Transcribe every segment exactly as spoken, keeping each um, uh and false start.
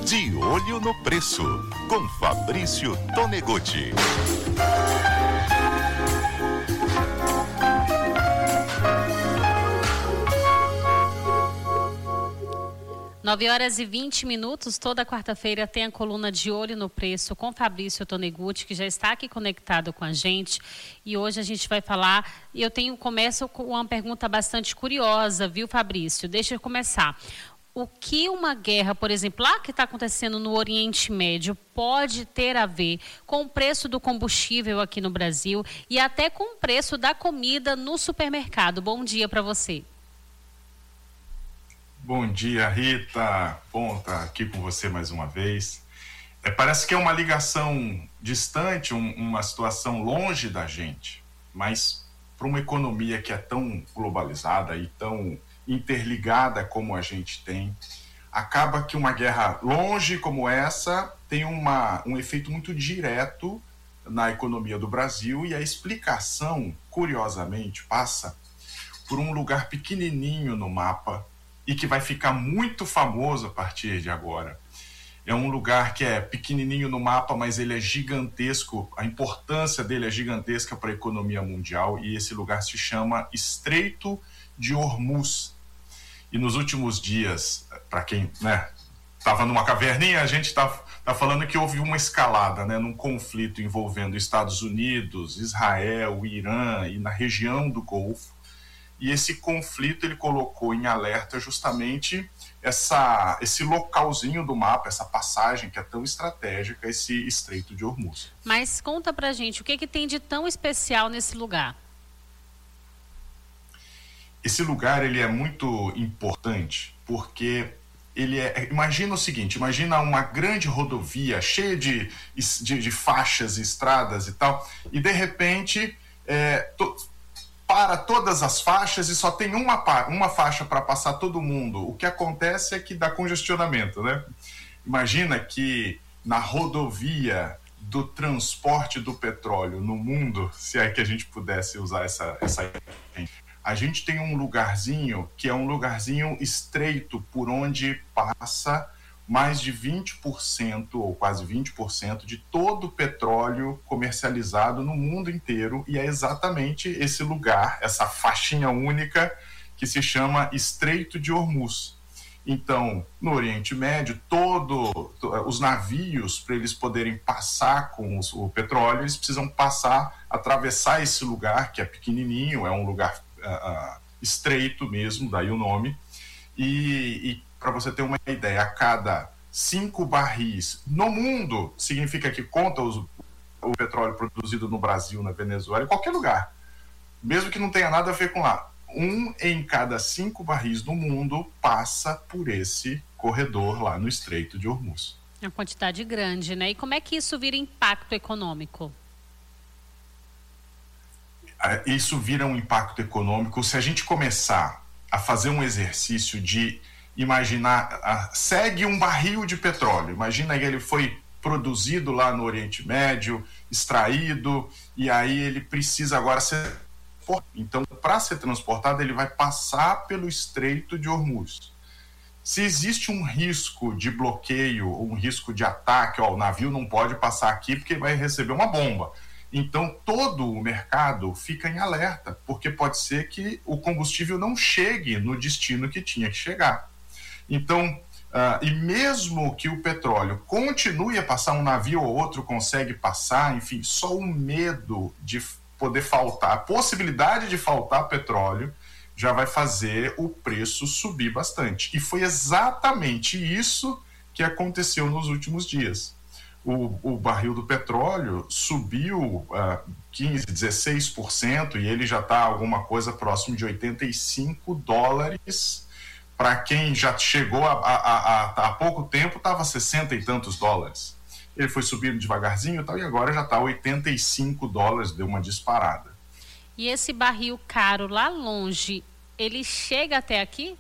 De Olho no Preço, com Fabrício Tonegutti. nove horas e vinte minutos, toda quarta-feira tem a coluna De Olho no Preço com Fabrício Tonegutti, que já está aqui conectado com a gente. E hoje a gente vai falar, e eu tenho, começo com uma pergunta bastante curiosa, viu, Fabrício? Deixa eu começar. O que uma guerra, por exemplo, lá que está acontecendo no Oriente Médio, pode ter a ver com o preço do combustível aqui no Brasil e até com o preço da comida no supermercado? Bom dia para você. Bom dia, Rita. Bom estar aqui com você mais uma vez. É, parece que é uma ligação distante, um, uma situação longe da gente, mas para uma economia que é tão globalizada e tão interligada como a gente tem, acaba que uma guerra longe como essa tem uma, um efeito muito direto na economia do Brasil, e a explicação, curiosamente, passa por um lugar pequenininho no mapa e que vai ficar muito famoso a partir de agora. É um lugar que é pequenininho no mapa, mas ele é gigantesco, a importância dele é gigantesca para a economia mundial, e esse lugar se chama Estreito de Hormuz. E nos últimos dias, para quem estava, né, numa caverninha, a gente está tá falando que houve uma escalada, né, num conflito envolvendo Estados Unidos, Israel, Irã e na região do Golfo. E esse conflito ele colocou em alerta justamente essa, esse localzinho do mapa, essa passagem que é tão estratégica, esse Estreito de Hormuz. Mas conta pra gente, o que, que tem de tão especial nesse lugar? Esse lugar ele é muito importante porque ele é, imagina o seguinte, imagina uma grande rodovia cheia de, de, de faixas, estradas e tal, e de repente é, to, para todas as faixas e só tem uma, uma faixa para passar todo mundo. O que acontece é que dá congestionamento, né? Imagina que na rodovia do transporte do petróleo no mundo, se é que a gente pudesse usar essa, essa a gente tem um lugarzinho que é um lugarzinho estreito por onde passa mais de vinte por cento ou quase vinte por cento de todo o petróleo comercializado no mundo inteiro, e é exatamente esse lugar, essa faixinha única que se chama Estreito de Hormuz. Então, no Oriente Médio, todos os navios, para eles poderem passar com os, o petróleo, eles precisam passar, atravessar esse lugar que é pequenininho, é um lugar uh, estreito mesmo, daí o nome, e, e para você ter uma ideia, a cada cinco barris no mundo, significa que conta os, o petróleo produzido no Brasil, na Venezuela, em qualquer lugar, mesmo que não tenha nada a ver com lá, um em cada cinco barris no mundo passa por esse corredor lá no Estreito de Hormuz. Uma quantidade grande, né? E como é que isso vira impacto econômico? Isso vira um impacto econômico se a gente começar a fazer um exercício de imaginar, a, segue um barril de petróleo, imagina que ele foi produzido lá no Oriente Médio, extraído, e aí ele precisa agora ser, então para ser transportado ele vai passar pelo Estreito de Hormuz. Se existe um risco de bloqueio, um risco de ataque, ó, o navio não pode passar aqui porque vai receber uma bomba, então todo o mercado fica em alerta, porque pode ser que o combustível não chegue no destino que tinha que chegar. Então, uh, e mesmo que o petróleo continue a passar, um navio ou outro consegue passar, enfim, só o medo de poder faltar, a possibilidade de faltar petróleo já vai fazer o preço subir bastante. E foi exatamente isso que aconteceu nos últimos dias. O, o barril do petróleo subiu uh, quinze, dezesseis por cento e ele já está alguma coisa próximo de oitenta e cinco dólares. Para quem já chegou há, há, há, há pouco tempo, estava sessenta e tantos dólares. Ele foi subindo devagarzinho e tal, e agora já está oitenta e cinco dólares, deu uma disparada. E esse barril caro lá longe, ele chega até aqui?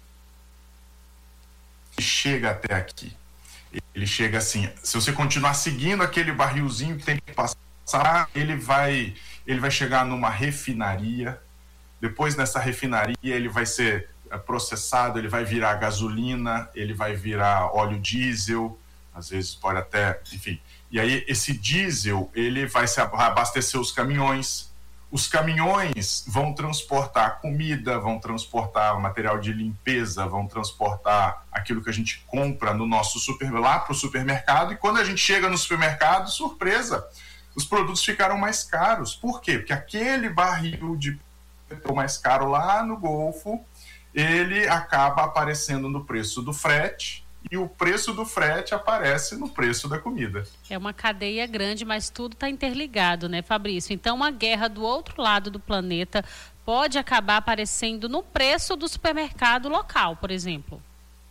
Chega até aqui. Ele chega assim, se você continuar seguindo aquele barrilzinho que tem que passar, ele vai, ele vai chegar numa refinaria. Depois, nessa refinaria, ele vai ser processado, ele vai virar gasolina, ele vai virar óleo diesel, às vezes pode até, enfim. E aí esse diesel, ele vai se abastecer os caminhões. Os caminhões vão transportar comida, vão transportar material de limpeza, vão transportar aquilo que a gente compra no nosso super, lá para o supermercado. E quando a gente chega no supermercado, surpresa, os produtos ficaram mais caros. Por quê? Porque aquele barril de petróleo mais caro lá no Golfo, ele acaba aparecendo no preço do frete, e o preço do frete aparece no preço da comida. É uma cadeia grande, mas tudo está interligado, né, Fabrício? Então, uma guerra do outro lado do planeta pode acabar aparecendo no preço do supermercado local, por exemplo.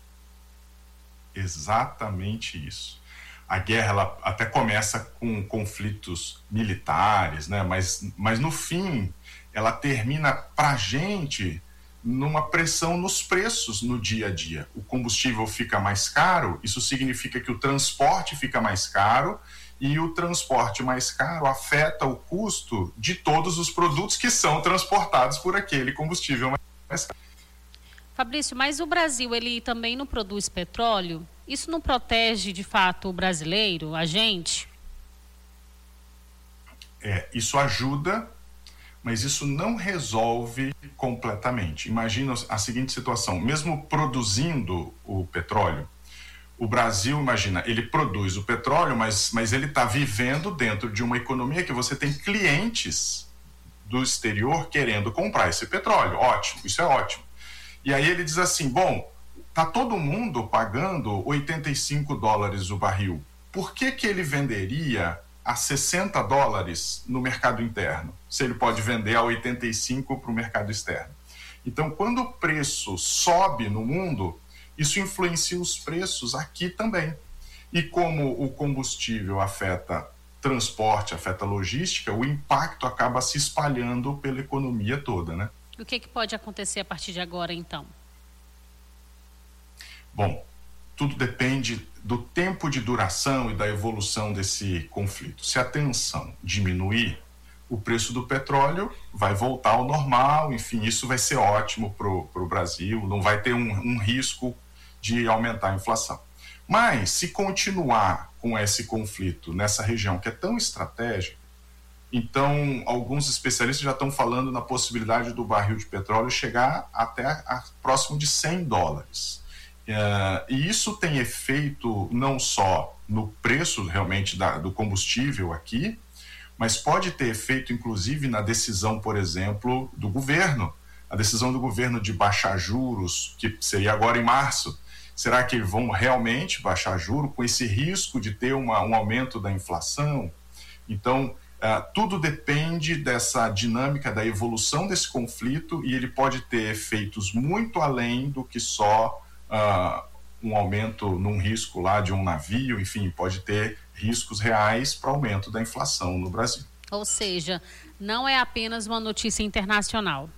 Exatamente isso. A guerra ela até começa com conflitos militares, né? mas, mas no fim ela termina para a gente numa pressão nos preços no dia a dia. O combustível fica mais caro, isso significa que o transporte fica mais caro, e o transporte mais caro afeta o custo de todos os produtos que são transportados por aquele combustível mais caro. Fabrício, mas o Brasil, ele também não produz petróleo? Isso não protege, de fato, o brasileiro, a gente? É, isso ajuda, mas isso não resolve completamente. Imagina a seguinte situação, mesmo produzindo o petróleo, o Brasil, imagina, ele produz o petróleo, mas, mas ele está vivendo dentro de uma economia que você tem clientes do exterior querendo comprar esse petróleo. Ótimo, isso é ótimo. E aí ele diz assim, bom, está todo mundo pagando oitenta e cinco dólares o barril. Por que que ele venderia a sessenta dólares no mercado interno, se ele pode vender a oitenta e cinco para o mercado externo? Então, quando o preço sobe no mundo, isso influencia os preços aqui também. E como o combustível afeta transporte, afeta logística, o impacto acaba se espalhando pela economia toda, né? O que, que pode acontecer a partir de agora, então? Bom, tudo depende do tempo de duração e da evolução desse conflito. Se a tensão diminuir, o preço do petróleo vai voltar ao normal, enfim, isso vai ser ótimo para o Brasil, não vai ter um, um risco de aumentar a inflação. Mas, se continuar com esse conflito nessa região que é tão estratégica, então alguns especialistas já estão falando na possibilidade do barril de petróleo chegar até a, a, próximo de cem dólares. Uh, e isso tem efeito não só no preço realmente da, do combustível aqui, mas pode ter efeito inclusive na decisão, por exemplo, do governo. A decisão do governo de baixar juros, que seria agora em março. Será que vão realmente baixar juros com esse risco de ter uma, um aumento da inflação? Então, uh, tudo depende dessa dinâmica da evolução desse conflito, e ele pode ter efeitos muito além do que só Uh, um aumento num risco lá de um navio, enfim, pode ter riscos reais para aumento da inflação no Brasil. Ou seja, não é apenas uma notícia internacional.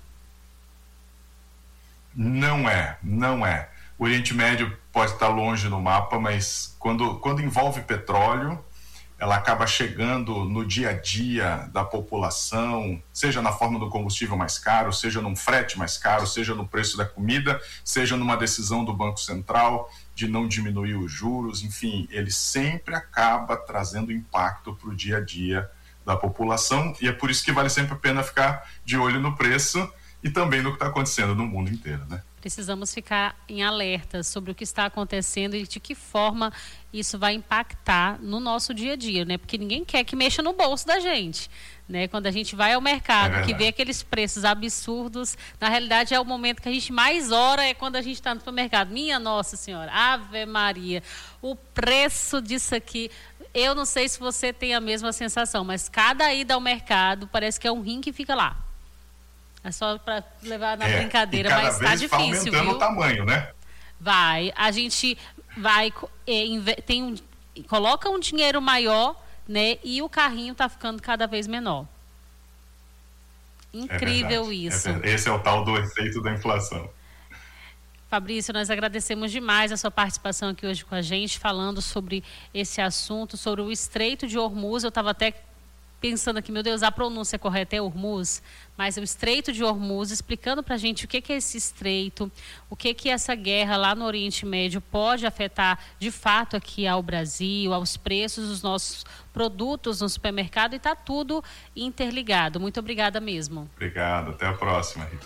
Não é, não é. O Oriente Médio pode estar longe no mapa, mas quando, quando envolve petróleo, ela acaba chegando no dia a dia da população, seja na forma do combustível mais caro, seja num frete mais caro, seja no preço da comida, seja numa decisão do Banco Central de não diminuir os juros, enfim, ele sempre acaba trazendo impacto para o dia a dia da população, e é por isso que vale sempre a pena ficar de olho no preço e também no que está acontecendo no mundo inteiro, né? Precisamos ficar em alerta sobre o que está acontecendo e de que forma isso vai impactar no nosso dia a dia, né? Porque ninguém quer que mexa no bolso da gente, né? Quando a gente vai ao mercado, é que vê aqueles preços absurdos, na realidade é o momento que a gente mais ora, é quando a gente está no supermercado. Minha Nossa Senhora, Ave Maria, o preço disso aqui, eu não sei se você tem a mesma sensação, mas cada ida ao mercado parece que é um rim que fica lá. É só para levar na é, brincadeira, mas está difícil, aumentando viu? O tamanho, né? Vai, a gente vai é, tem um, coloca um dinheiro maior, né? E o carrinho está ficando cada vez menor. Incrível é isso. É, esse é o tal do efeito da inflação. Fabrício, nós agradecemos demais a sua participação aqui hoje com a gente, falando sobre esse assunto, sobre o Estreito de Hormuz. Eu estava até pensando aqui, meu Deus, a pronúncia correta é Hormuz, mas é o Estreito de Hormuz, explicando para a gente o que, que é esse estreito, o que, que essa guerra lá no Oriente Médio pode afetar de fato aqui ao Brasil, aos preços dos nossos produtos no supermercado, e está tudo interligado. Muito obrigada mesmo. Obrigado, até a próxima, Rita.